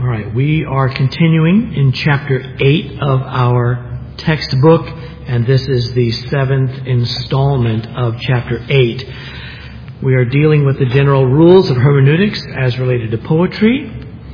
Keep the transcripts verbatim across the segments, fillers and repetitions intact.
All right, we are continuing in chapter eight of our textbook, and this is the seventh installment of chapter eight. We are dealing with the general rules of hermeneutics as related to poetry,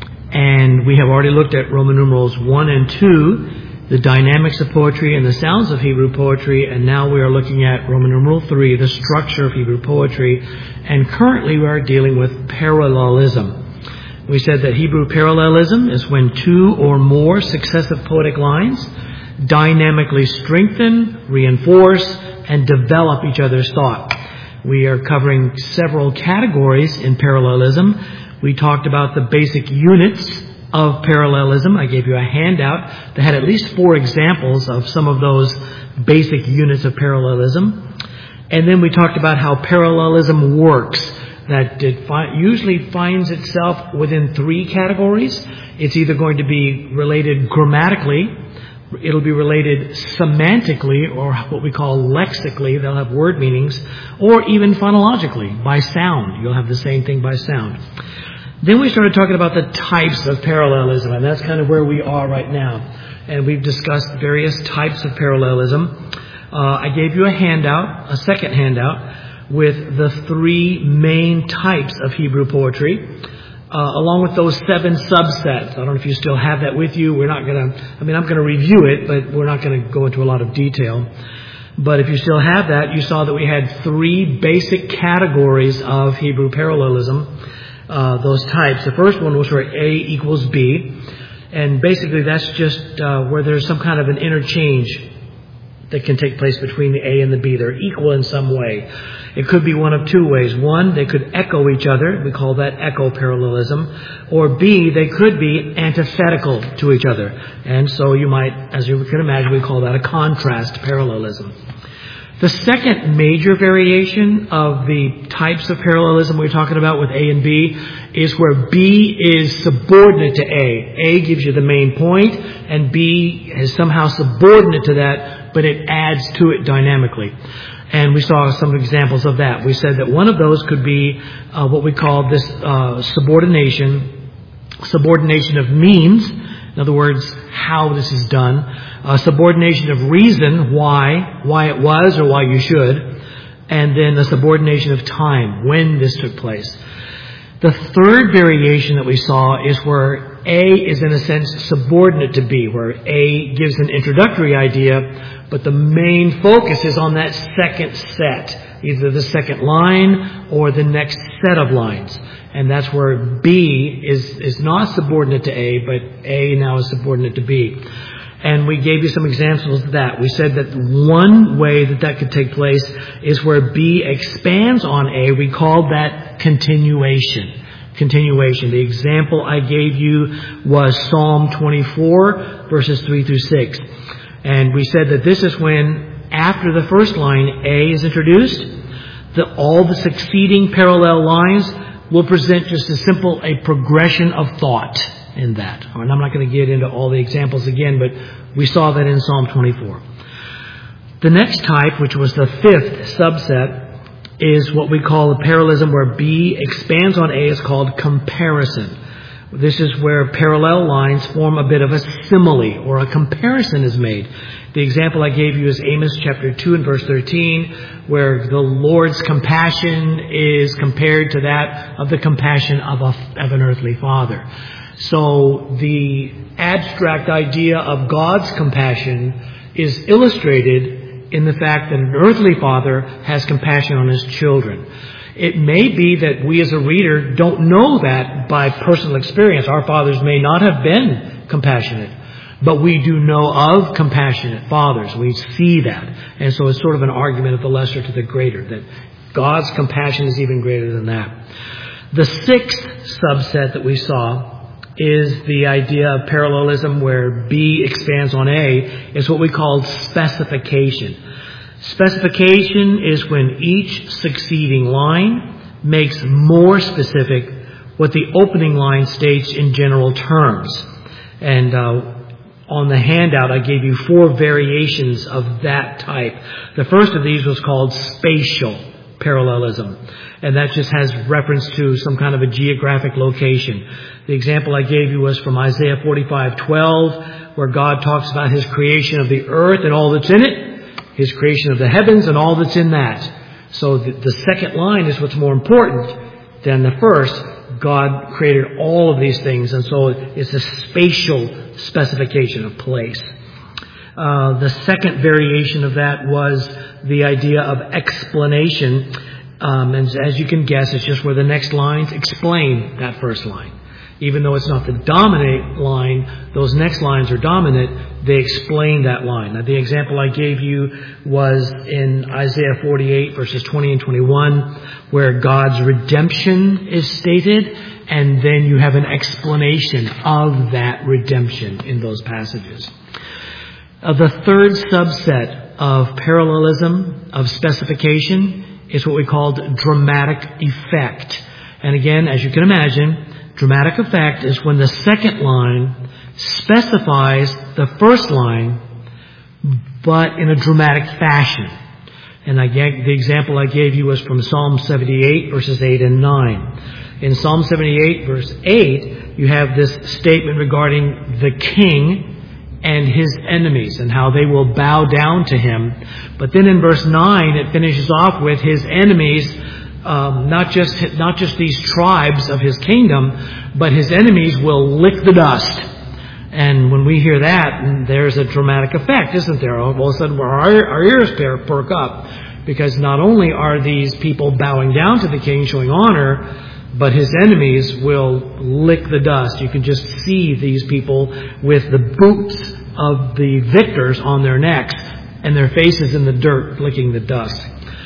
and we have already looked at Roman numerals one and two, the dynamics of poetry and the sounds of Hebrew poetry, and now we are looking at Roman numeral three, the structure of Hebrew poetry, and currently we are dealing with parallelism. We said that Hebrew parallelism is when two or more successive poetic lines dynamically strengthen, reinforce, and develop each other's thought. We are covering several categories in parallelism. We talked about the basic units of parallelism. I gave you a handout that had at least four examples of some of those basic units of parallelism. And then we talked about how parallelism works. That it fi- usually finds itself within three categories. It's either going to be related grammatically, it'll be related semantically, or what we call lexically, they'll have word meanings, or even phonologically, by sound. You'll have the same thing by sound. Then we started talking about the types of parallelism, and that's kind of where we are right now. And we've discussed various types of parallelism. Uh, I gave you a handout, a second handout, with the three main types of Hebrew poetry, uh, along with those seven subsets. I don't know if you still have that with you. We're not going to, I mean, I'm going to review it, but we're not going to go into a lot of detail. But if you still have that, you saw that we had three basic categories of Hebrew parallelism, uh, those types. The first one was where A equals B, and basically that's just uh, where there's some kind of an interchange that can take place between the A and the B. They're equal in some way. It could be one of two ways. One, they could echo each other. We call that echo parallelism. Or B, they could be antithetical to each other. And so you might, as you can imagine, we call that a contrast parallelism. The second major variation of the types of parallelism we're talking about with A and B is where B is subordinate to A. A gives you the main point, and B is somehow subordinate to that, but it adds to it dynamically. And we saw some examples of that. We said that one of those could be uh, what we call this uh, subordination, subordination of means. In other words, how this is done. Uh, subordination of reason, why, why it was or why you should. And then the subordination of time, when this took place. The third variation that we saw is where A is in a sense subordinate to B, where A gives an introductory idea, but the main focus is on that second set, either the second line or the next set of lines. And that's where B is, is not subordinate to A, but A now is subordinate to B. And we gave you some examples of that. We said that one way that that could take place is where B expands on A. We called that continuation. Continuation. The example I gave you was Psalm twenty-four, verses three through six. And we said that this is when, after the first line, A is introduced, the, all the succeeding parallel lines will present just a simple, a progression of thought in that. And I'm not going to get into all the examples again, but we saw that in Psalm twenty-four. The next type, which was the fifth subset, is what we call a parallelism where B expands on A, is called comparison. This is where parallel lines form a bit of a simile, or a comparison is made. The example I gave you is Amos chapter two and verse thirteen, where the Lord's compassion is compared to that of the compassion of, a, of an earthly father. So the abstract idea of God's compassion is illustrated in the fact that an earthly father has compassion on his children. It may be that we as a reader don't know that by personal experience. Our fathers may not have been compassionate, but we do know of compassionate fathers. We see that. And so it's sort of an argument of the lesser to the greater, that God's compassion is even greater than that. The sixth subset that we saw is the idea of parallelism where B expands on A, is what we call specification. Specification is when each succeeding line makes more specific what the opening line states in general terms. And uh, on the handout, I gave you four variations of that type. The first of these was called spatial. parallelism. And that just has reference to some kind of a geographic location. The example I gave you was from Isaiah forty-five twelve, where God talks about His creation of the earth and all that's in it, His creation of the heavens and all that's in that. So the, the second line is what's more important than the first. God created all of these things, and so it's a spatial specification of place. Uh, the second variation of that was the idea of explanation. Um, and as you can guess, it's just where the next lines explain that first line. Even though it's not the dominant line, those next lines are dominant, they explain that line. Now, the example I gave you was in Isaiah forty-eight, verses twenty and twenty-one, where God's redemption is stated, and then you have an explanation of that redemption in those passages. Uh, the third subset of parallelism, of specification, is what we call dramatic effect. And again, as you can imagine, dramatic effect is when the second line specifies the first line, but in a dramatic fashion. And I gave, the example I gave you was from Psalm seventy-eight, verses eight and nine. In Psalm seventy-eight, verse eight, you have this statement regarding the king and his enemies and how they will bow down to him. But then in verse nine, it finishes off with his enemies, um, not just not just these tribes of his kingdom, but his enemies will lick the dust. And when we hear that, there's a dramatic effect, isn't there? All of a sudden, our, our ears perk up, because not only are these people bowing down to the king, showing honor, but his enemies will lick the dust. You can just see these people with the boots of the victors on their necks and their faces in the dirt, licking the dust.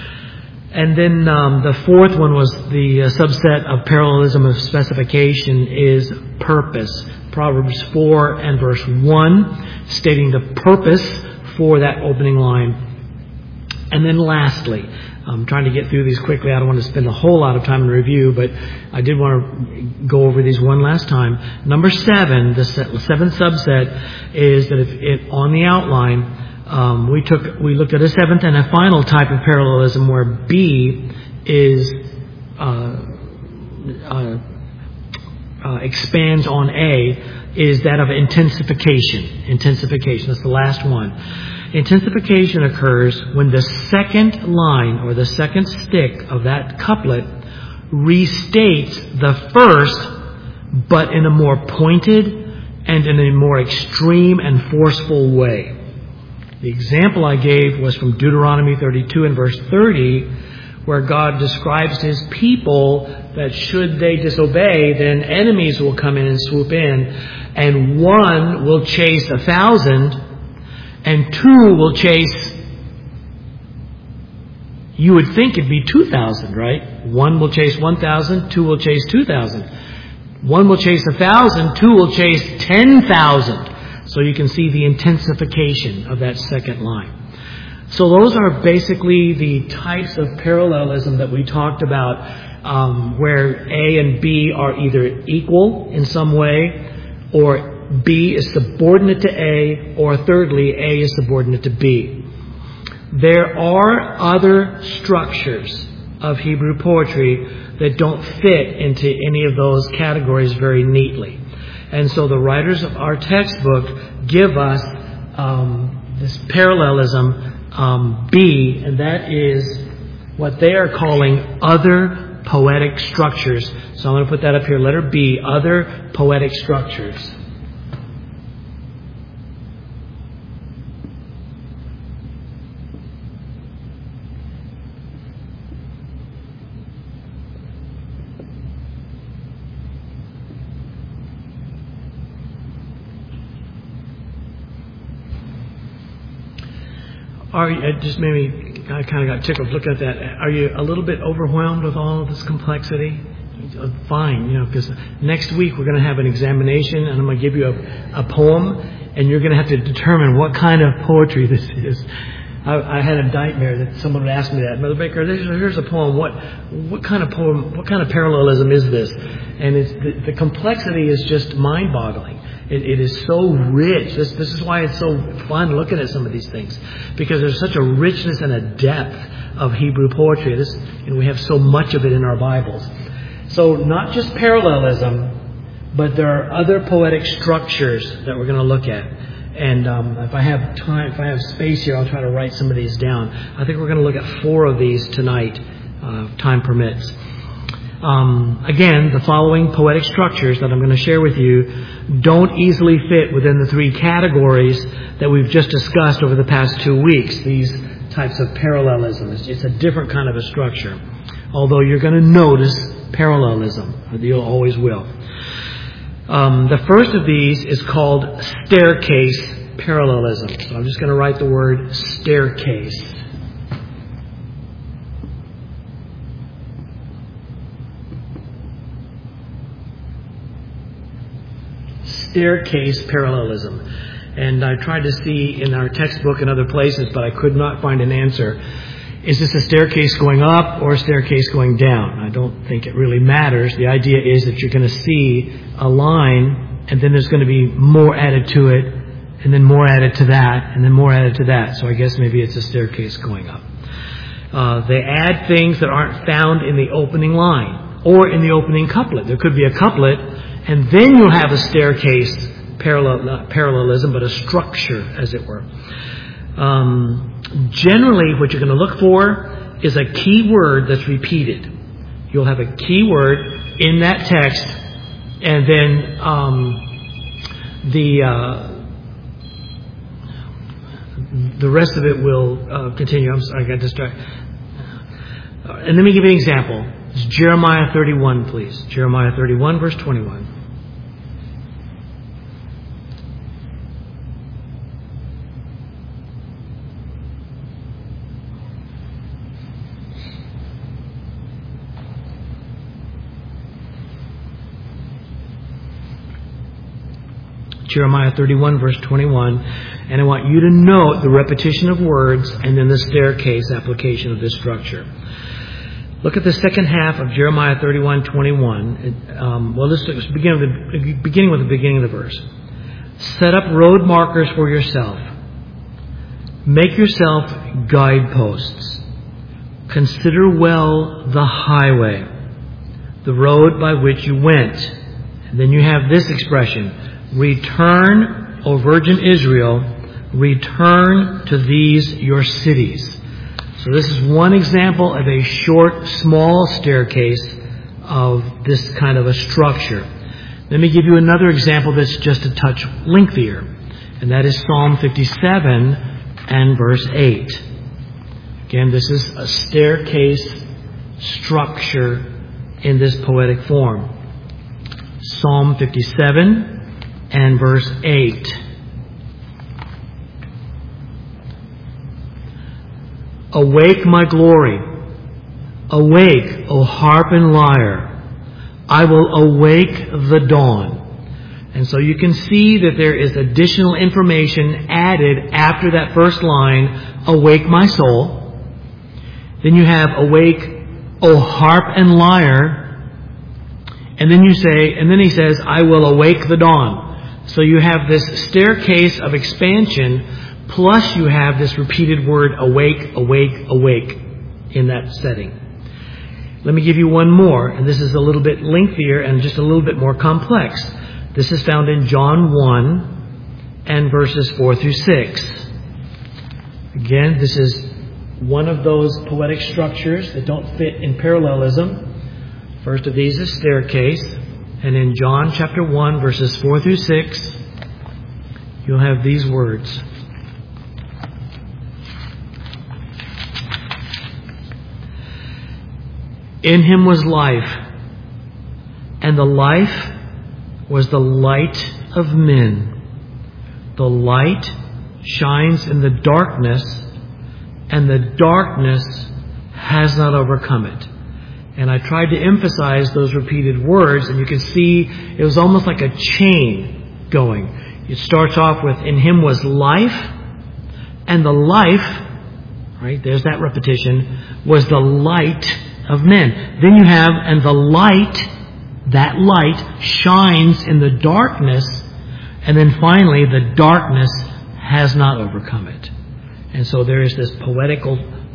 And then um, the fourth one was the uh, subset of parallelism of specification is purpose. Proverbs four and verse one, stating the purpose for that opening line. And then lastly, I'm trying to get through these quickly. I don't want to spend a whole lot of time in review, but I did want to go over these one last time. Number seven, the seventh subset, is that if it, on the outline, um, we took we looked at a seventh and a final type of parallelism where B is uh, uh, uh, expands on A, is that of intensification. Intensification. That's the last one. Intensification occurs when the second line or the second stick of that couplet restates the first, but in a more pointed and in a more extreme and forceful way. The example I gave was from Deuteronomy thirty-two and verse thirty, where God describes His people that should they disobey, then enemies will come in and swoop in, and one will chase a thousand, and two will chase, you would think it'd be two thousand, right? One will chase one thousand, two will chase two thousand. One will chase a thousand, two will chase ten thousand. So you can see the intensification of that second line. So those are basically the types of parallelism that we talked about, um, where A and B are either equal in some way, or B is subordinate to A, or thirdly, A is subordinate to B. There are other structures of Hebrew poetry that don't fit into any of those categories very neatly. And so the writers of our textbook give us um, this parallelism, um, B, and that is what they are calling other poetic structures. So I'm going to put that up here, letter B, other poetic structures. Are you, it just made me, I kind of got tickled looking at that. Are you a little bit overwhelmed with all of this complexity? Fine, you know, because next week we're going to have an examination, and I'm going to give you a, a poem, and you're going to have to determine what kind of poetry this is. I, I had a nightmare that someone would ask me that. Mother Baker, here's a poem. What what kind of poem, what kind of parallelism is this? And it's, the, the complexity is just mind-boggling. It, it is so rich. This, this is why it's so fun looking at some of these things, because there's such a richness and a depth of Hebrew poetry. This, and we have so much of it in our Bibles. So not just parallelism, but there are other poetic structures that we're going to look at. And um, if I have time, if I have space here, I'll try to write some of these down. I think we're going to look at four of these tonight, uh, if time permits. Um, again, the following poetic structures that I'm going to share with you don't easily fit within the three categories that we've just discussed over the past two weeks, these types of parallelism. It's, it's a different kind of a structure, although you're going to notice parallelism. You always will. Um, the first of these is called staircase parallelism. So I'm just going to write the word staircase. Staircase parallelism. And I tried to see in our textbook and other places, but I could not find an answer. Is this a staircase going up or a staircase going down? I don't think it really matters. The idea is that you're going to see a line, and then there's going to be more added to it, and then more added to that, and then more added to that. So I guess maybe it's a staircase going up. Uh, they add things that aren't found in the opening line or in the opening couplet. There could be a couplet, and then you'll have a staircase parallel, not parallelism, but a structure, as it were. Um, generally, what you're going to look for is a key word that's repeated. You'll have a key word in that text, and then um, the uh, the rest of it will uh, continue. I'm sorry, I got distracted. Uh, and let me give you an example. It's Jeremiah thirty-one, please. Jeremiah thirty-one, verse twenty-one. Jeremiah thirty-one, verse twenty-one. And I want you to note the repetition of words and then the staircase application of this structure. Look at the second half of Jeremiah thirty-one, twenty-one. Um, well, let's begin with the, beginning with the beginning of the verse. Set up road markers for yourself. Make yourself guideposts. Consider well the highway, the road by which you went. And then you have this expression. Return, O Virgin Israel, return to these your cities. So this is one example of a short, small staircase of this kind of a structure. Let me give you another example that's just a touch lengthier, and that is Psalm fifty-seven and verse eight. Again, this is a staircase structure in this poetic form. Psalm fifty-seven and verse eight. Awake, my glory. Awake, O harp and lyre. I will awake the dawn. And so you can see that there is additional information added after that first line, awake my soul. Then you have awake, O harp and lyre. And then you say, and then he says, I will awake the dawn. So you have this staircase of expansion, plus you have this repeated word, awake, awake, awake, in that setting. Let me give you one more, and this is a little bit lengthier and just a little bit more complex. This is found in John one and verses four through six. Again, this is one of those poetic structures that don't fit in parallelism. First of these is staircase. And in John chapter one, verses four through six, you'll have these words. In him was life, and the life was the light of men. The light shines in the darkness, and the darkness has not overcome it. And I tried to emphasize those repeated words, and you can see it was almost like a chain going. It starts off with, in him was life, and the life, right, there's that repetition, was the light of men. Then you have, and the light, that light shines in the darkness, and then finally, the darkness has not overcome it. And so there is this poetical,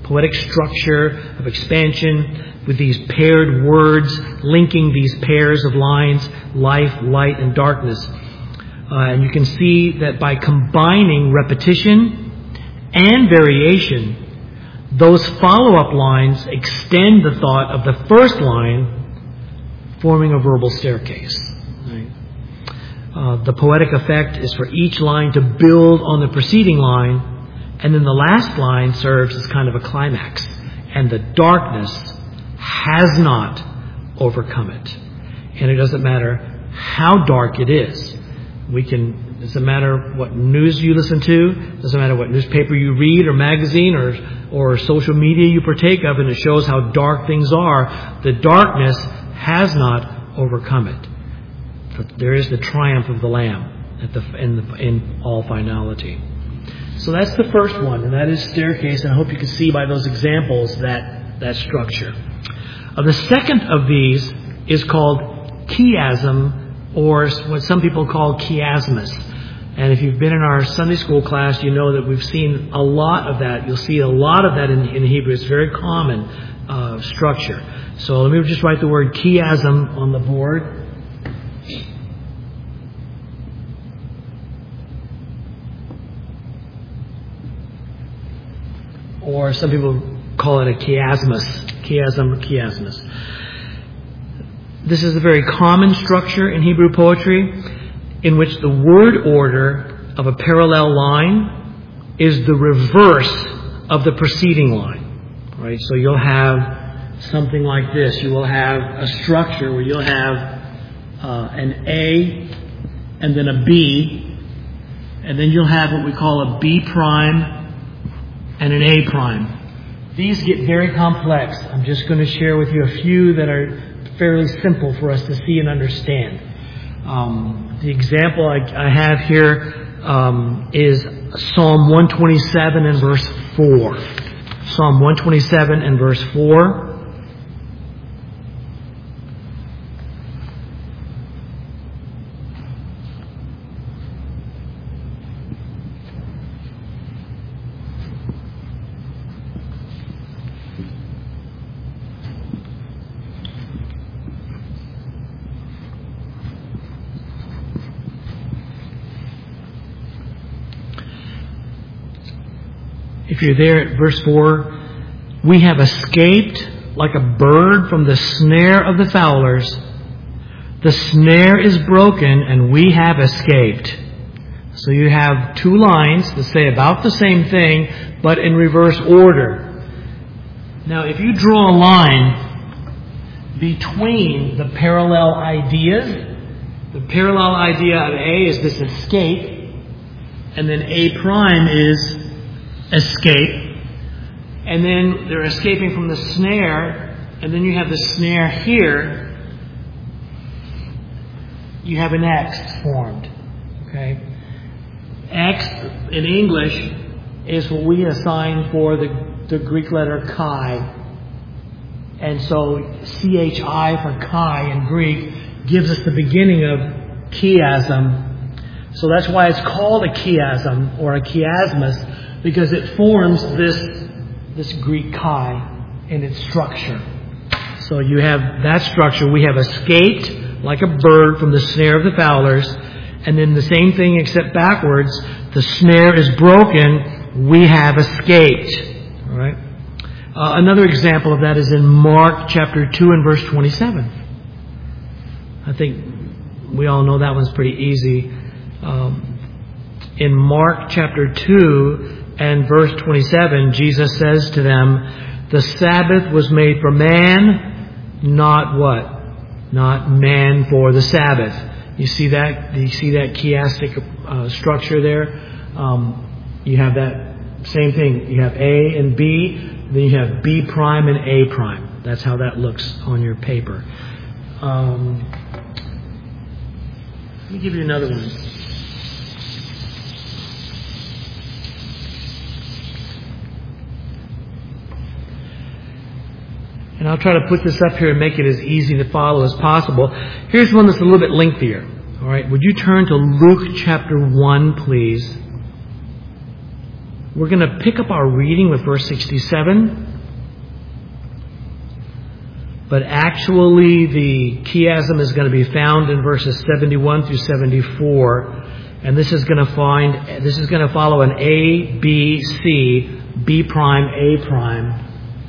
poetic structure of expansion with these paired words, linking these pairs of lines, life, light, and darkness. Uh, and you can see that by combining repetition and variation, those follow-up lines extend the thought of the first line, forming a verbal staircase. Right? Uh, the poetic effect is for each line to build on the preceding line, and then the last line serves as kind of a climax. And the darkness has not overcome it. And it doesn't matter how dark it is. We can, it doesn't matter what news you listen to, it doesn't matter what newspaper you read or magazine or or social media you partake of, and it shows how dark things are. The darkness has not overcome it. But there is the triumph of the Lamb at the, in, the, in all finality. So that's the first one, and that is staircase, and I hope you can see by those examples that, that structure. Uh, the second of these is called chiasm, or what some people call chiasmus. And if you've been in our Sunday school class, you know that we've seen a lot of that. You'll see a lot of that in, in Hebrew. It's very common uh, structure. So let me just write the word chiasm on the board. Or some people call it a chiasmus. Chiasm, chiasmus. This is a very common structure in Hebrew poetry, in which the word order of a parallel line is the reverse of the preceding line. Right? So you'll have something like this. You will have a structure where you'll have uh, an A and then a B, and then you'll have what we call a B prime and an A prime. These get very complex. I'm just going to share with you a few that are fairly simple for us to see and understand. Um, the example I, I have here um, is Psalm one twenty-seven and verse four. Psalm one twenty-seven and verse four. If you're there at verse four, we have escaped like a bird from the snare of the fowlers. The snare is broken and we have escaped. So you have two lines that say about the same thing, but in reverse order. Now, if you draw a line between the parallel ideas, the parallel idea of A is this escape, and then A prime is escape, and then they're escaping from the snare, and then you have the snare here, you have an X formed. Okay? X in English is what we assign for the, the Greek letter chi. And so C H I for chi in Greek gives us the beginning of chiasm. So that's why it's called a chiasm or a chiasmus, because it forms this this Greek chi in its structure. So you have that structure. We have escaped like a bird from the snare of the fowlers. And then the same thing except backwards. The snare is broken. We have escaped. All right. Uh, another example of that is in Mark chapter two and verse twenty-seven. I think we all know that one's pretty easy. Um, in Mark chapter two and verse twenty-seven, Jesus says to them, the Sabbath was made for man, not what? Not man for the Sabbath. You see that? Do you see that chiastic uh, structure there? Um, you have that same thing. You have A and B, then you have B prime and A prime. That's how that looks on your paper. Um, let me give you another one. And I'll try to put this up here and make it as easy to follow as possible. Here's one that's a little bit lengthier. All right, would you turn to Luke chapter one, please? We're going to pick up our reading with verse sixty-seven. But actually the chiasm is going to be found in verses seventy-one through seventy-four. And this is going to find, this is going to follow an A, B, C, B prime, A prime.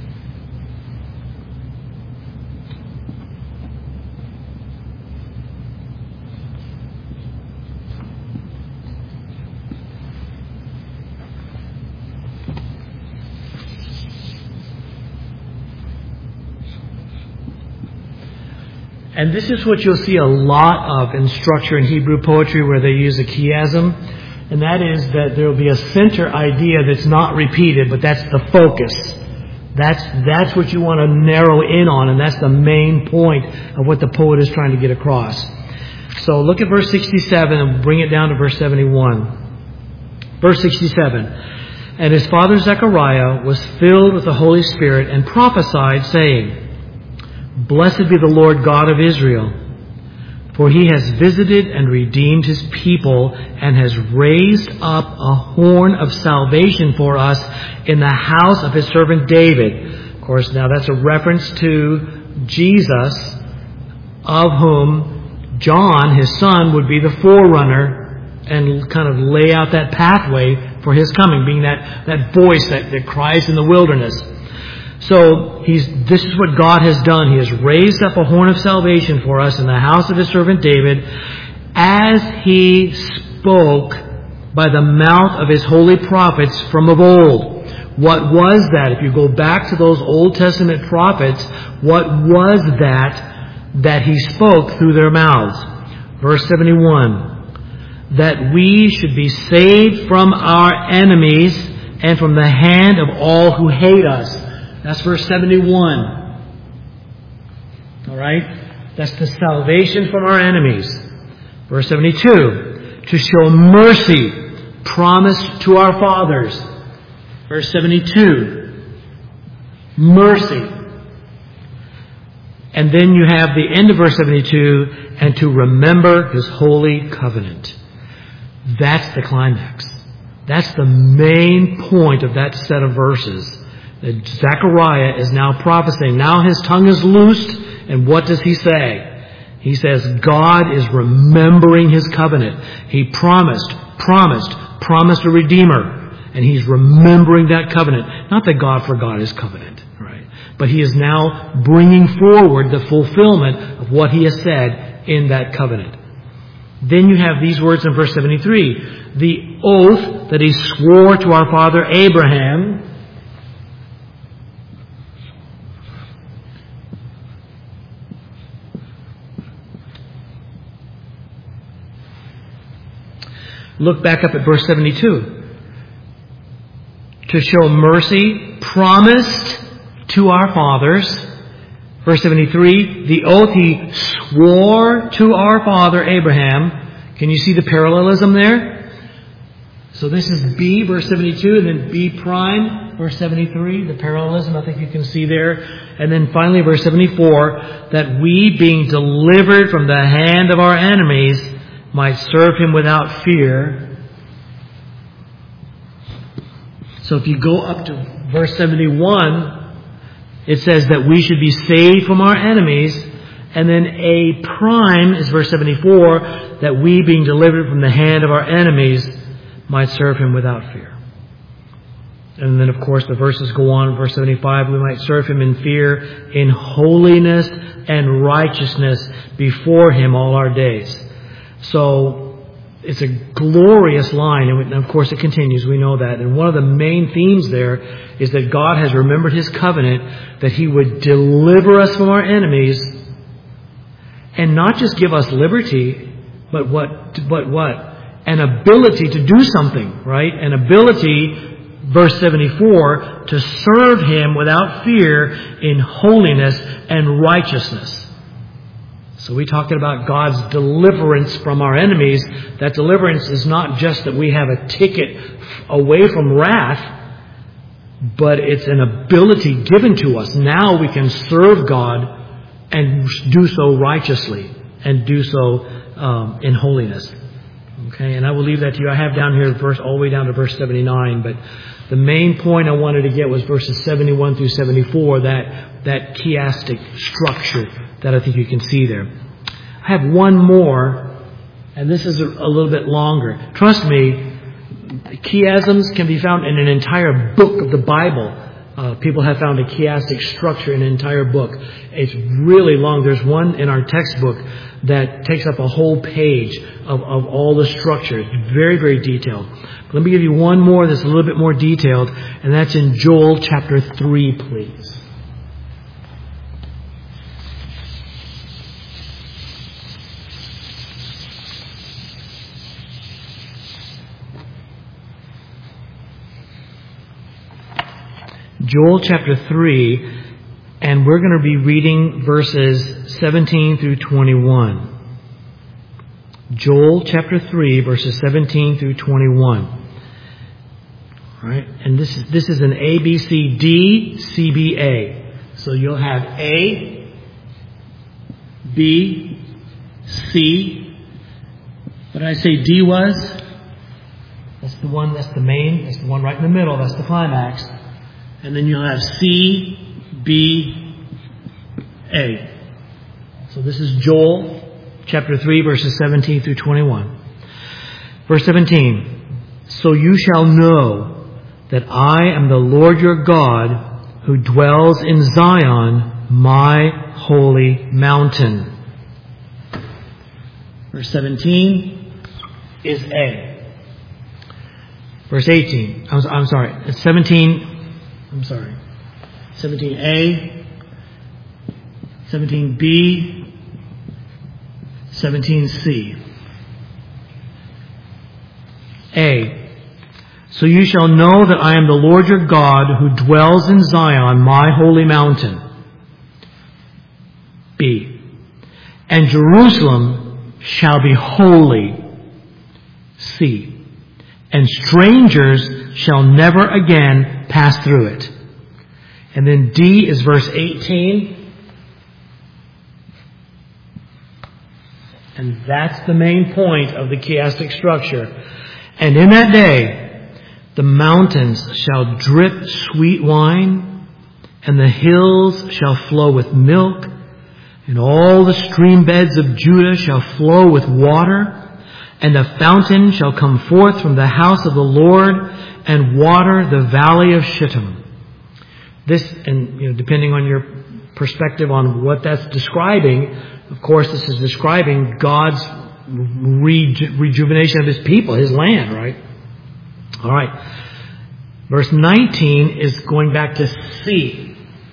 And this is what you'll see a lot of in structure in Hebrew poetry where they use a chiasm. And that is that there will be a center idea that's not repeated, but that's the focus. That's, that's what you want to narrow in on, and that's the main point of what the poet is trying to get across. So look at verse sixty-seven and bring it down to verse seventy-one. Verse sixty-seven. And his father Zechariah was filled with the Holy Spirit and prophesied, saying, Blessed be the Lord God of Israel, for he has visited and redeemed his people and has raised up a horn of salvation for us in the house of his servant David. Of course, now that's a reference to Jesus, of whom John, his son, would be the forerunner and kind of lay out that pathway for his coming, being that, that voice that, that cries in the wilderness. So he's, this is what God has done. He has raised up a horn of salvation for us in the house of his servant David, as he spoke by the mouth of his holy prophets from of old. What was that? If you go back to those Old Testament prophets, what was that that he spoke through their mouths? Verse seventy-one. That we should be saved from our enemies and from the hand of all who hate us. That's verse seventy-one. All right? That's the salvation from our enemies. Verse seventy-two. To show mercy promised to our fathers. Verse seventy-two. Mercy. And then you have the end of verse seventy-two. And to remember his holy covenant. That's the climax. That's the main point of that set of verses. That Zechariah is now prophesying. Now his tongue is loosed, and what does he say? He says God is remembering his covenant. He promised, promised, promised a Redeemer, and he's remembering that covenant. Not that God forgot his covenant, right? But he is now bringing forward the fulfillment of what he has said in that covenant. Then you have these words in verse seventy-three. The oath that he swore to our father Abraham. Look back up at verse seventy-two. To show mercy promised to our fathers. Verse seventy-three. The oath he swore to our father Abraham. Can you see the parallelism there? So this is B, verse seventy-two, and then B prime, verse seventy-three. The parallelism I think you can see there. And then finally verse seventy-four. That we being delivered from the hand of our enemies might serve him without fear. So if you go up to verse seventy-one, it says that we should be saved from our enemies. And then A prime is verse seventy-four, that we being delivered from the hand of our enemies might serve him without fear. And then of course the verses go on, verse seventy-five, we might serve him in fear, in holiness and righteousness before him all our days. So it's a glorious line, and of course it continues, we know that. And one of the main themes there is that God has remembered his covenant, that he would deliver us from our enemies, and not just give us liberty, but what, but what? An ability to do something, right? An ability, verse seventy-four, to serve him without fear in holiness and righteousness. So we're talking about God's deliverance from our enemies. That deliverance is not just that we have a ticket away from wrath, but it's an ability given to us. Now we can serve God and do so righteously and do so um, in holiness. Okay, and I will leave that to you. I have down here the verse all the way down to verse seventy-nine, but the main point I wanted to get was verses seventy-one through seventy-four, that, that chiastic structure that I think you can see there. I have one more, and this is a, a little bit longer. Trust me, chiasms can be found in an entire book of the Bible. Uh, people have found a chiastic structure in an entire book. It's really long. There's one in our textbook that takes up a whole page of, of all the structure. It's very, very detailed. But let me give you one more that's a little bit more detailed, and that's in Joel chapter three, please. Joel chapter three, and we're going to be reading verses seventeen through twenty-one. Joel chapter three, verses seventeen through twenty-one. All right, and this is this is an A, B, C, D, C, B, A. So you'll have A, B, C. What did I say D was? That's the one, that's the main, that's the one right in the middle, that's the climax. And then you'll have C, B, A. So this is Joel chapter three, verses seventeen through twenty-one. Verse seventeen. So you shall know that I am the Lord your God, who dwells in Zion, my holy mountain. Verse seventeen is A. Verse eighteen. I'm, I'm sorry. seventeen. I'm sorry. seventeen A, seventeen B, seventeen C. A. So you shall know that I am the Lord your God, who dwells in Zion, my holy mountain. B. And Jerusalem shall be holy. C. And strangers shall never again pass through it. And then D is verse eighteen. And that's the main point of the chiastic structure. And in that day, the mountains shall drip sweet wine, and the hills shall flow with milk, and all the stream beds of Judah shall flow with water, and the fountain shall come forth from the house of the Lord and water the valley of Shittim. This, and you know, depending on your perspective on what that's describing, of course, this is describing God's reju- rejuvenation of His people, His land, right? All right. Verse nineteen is going back to C.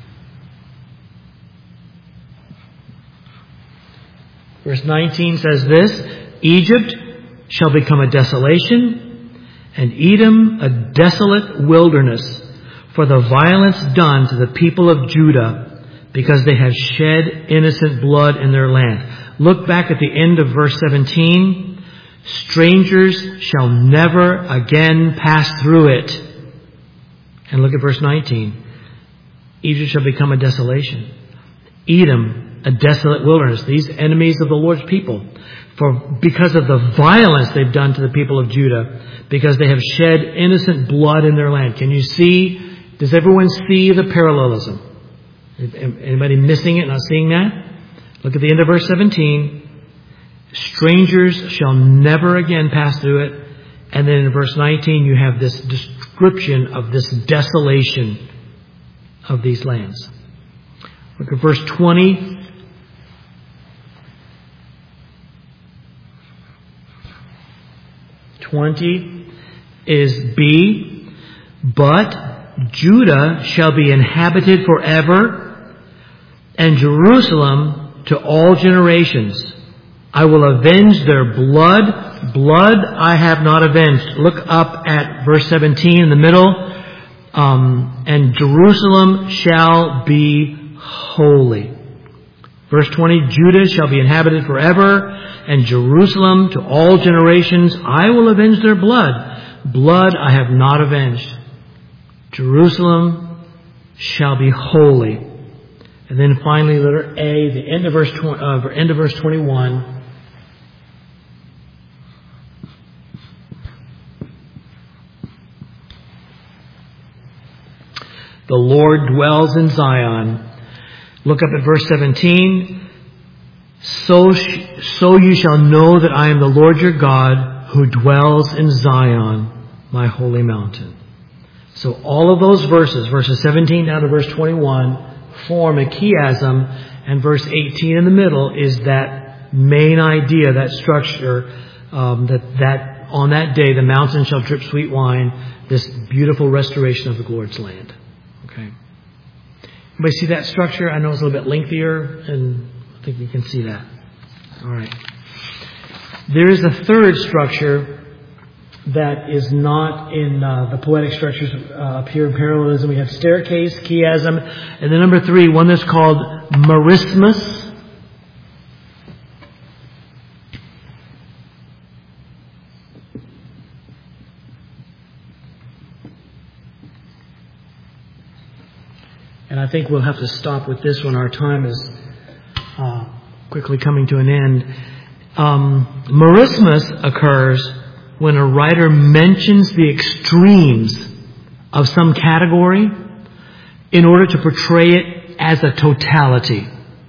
Verse nineteen says this: Egypt shall become a desolation, and Edom a desolate wilderness, for the violence done to the people of Judah, because they have shed innocent blood in their land. Look back at the end of verse seventeen. Strangers shall never again pass through it. And look at verse nineteen. Egypt shall become a desolation. Edom a desolate wilderness. These enemies of the Lord's people. For because of the violence they've done to the people of Judah, because they have shed innocent blood in their land. Can you see? Does everyone see the parallelism? Anybody missing it, not seeing that? Look at the end of verse seventeen. Strangers shall never again pass through it. And then in verse nineteen, you have this description of this desolation of these lands. Look at verse twenty. twenty is B. But Judah shall be inhabited forever, and Jerusalem to all generations. I will avenge their blood. Blood I have not avenged. Look up at verse seventeen in the middle. Um, and Jerusalem shall be holy. Verse twenty, Judah shall be inhabited forever, and Jerusalem to all generations. I will avenge their blood. Blood I have not avenged. Jerusalem shall be holy. And then finally, letter A, the end of verse, uh, end of verse twenty-one. The Lord dwells in Zion. Look up at verse seventeen. So, sh- so you shall know that I am the Lord your God who dwells in Zion, my holy mountain. So all of those verses, verses seventeen down to verse twenty-one, form a chiasm, and verse eighteen in the middle is that main idea, that structure, um, that, that on that day the mountain shall drip sweet wine, this beautiful restoration of the Lord's land. Okay. Anybody see that structure? I know it's a little bit lengthier, and I think you can see that. All right. There is a third structure that is not in uh, the poetic structures uh, up here in parallelism. We have staircase, chiasm, and then number three, one that's called merismus. And I think we'll have to stop with this one. Our time is uh, quickly coming to an end. Um, merismus occurs when a writer mentions the extremes of some category in order to portray it as a totality.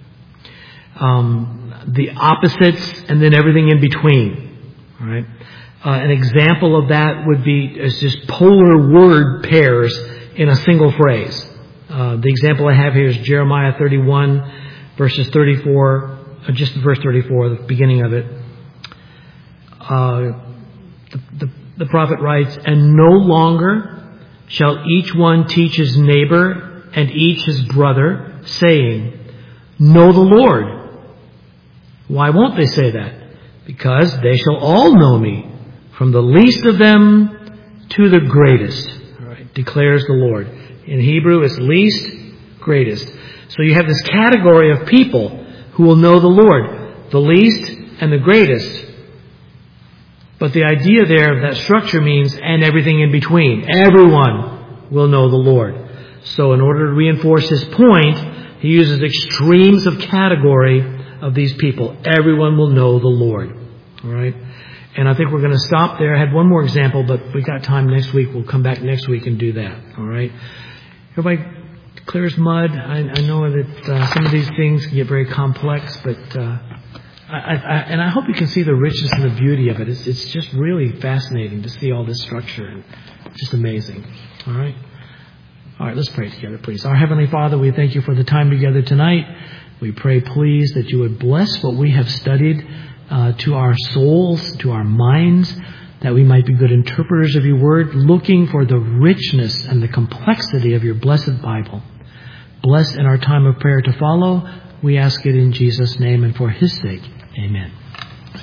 Um, the opposites and then everything in between. All right. Uh, an example of that would be as just polar word pairs in a single phrase. Uh, the example I have here is Jeremiah thirty-one, verses thirty-four, uh, just verse thirty-four, the beginning of it. Uh, the, the, the prophet writes, "And no longer shall each one teach his neighbor and each his brother, saying, 'Know the Lord.' Why won't they say that? Because they shall all know me, from the least of them to the greatest, all right, declares the Lord." In Hebrew, it's least, greatest. So you have this category of people who will know the Lord, the least and the greatest. But the idea there of that structure means, and everything in between. Everyone will know the Lord. So in order to reinforce his point, he uses extremes of category of these people. Everyone will know the Lord. All right? And I think we're going to stop there. I had one more example, but we got time next week. We'll come back next week and do that. All right? Everybody clear as mud. I, I know that uh, some of these things can get very complex, but uh, I, I, and I hope you can see the richness and the beauty of it. It's, it's just really fascinating to see all this structure, and just amazing. All right? All right, let's pray together, please. Our Heavenly Father, we thank you for the time together tonight. We pray, please, that you would bless what we have studied uh, to our souls, to our minds, that we might be good interpreters of your word, looking for the richness and the complexity of your blessed Bible. Bless in our time of prayer to follow. We ask it in Jesus' name and for his sake. Amen.